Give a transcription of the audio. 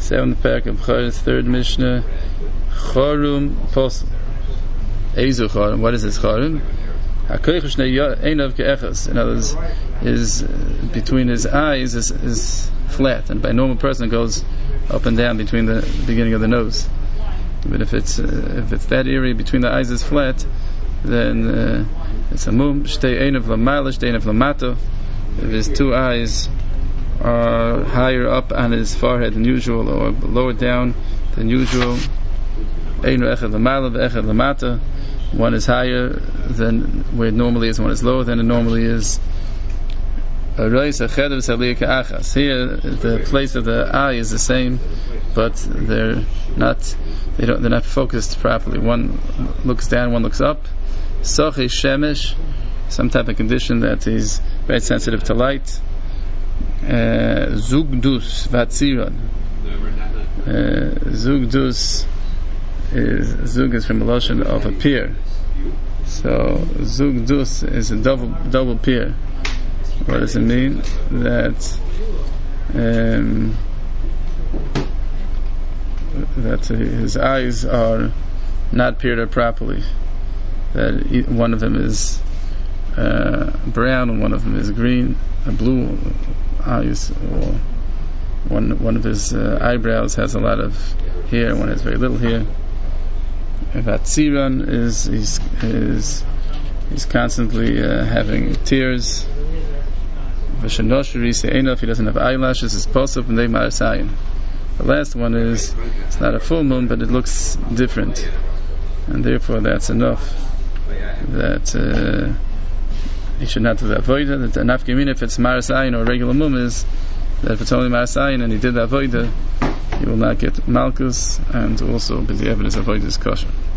Seventh parak of Choros, third Mishnah. Chorum posel. Eizu chorum. What is this chorum? Hakoich shnei einav ke'echas. In other words, is between his eyes is flat, and by a normal person it goes up and down between the beginning of the nose. But if it's that area between the eyes is flat, then it's a mum. Shtei einav lamayla, shtei einav lamato. If his two eyes are higher up on his forehead than usual, or lower down than usual, einu echad lamayla ve'echad lamata. One is higher than where it normally is, one is lower than it normally is. Here, the place of the eye is the same, but they're not focused properly. One looks down, one looks up. Sochi shemesh, some type of condition that is very sensitive to light. Zugdus vatziron. Zugdus is from a lotion of a pear. So zugdus is a double pear. What does it mean? That his eyes are not peered up properly. That one of them is brown and one of them is green, blue eyes, or one of his eyebrows has a lot of hair, one has very little hair. Vatziron is he's constantly having tears. V'shenoshri se'enov, he doesn't have eyelashes. It's posel and they ma'asayin. The last one is it's not a full moon, but it looks different, and therefore that's enough that he should not do the avodah. That enough gemina if it's ma'asayin or regular moon is that if it's only ma'asayin and he did the avodah, he will not get malchus, and also because the evidence avodah is kosher.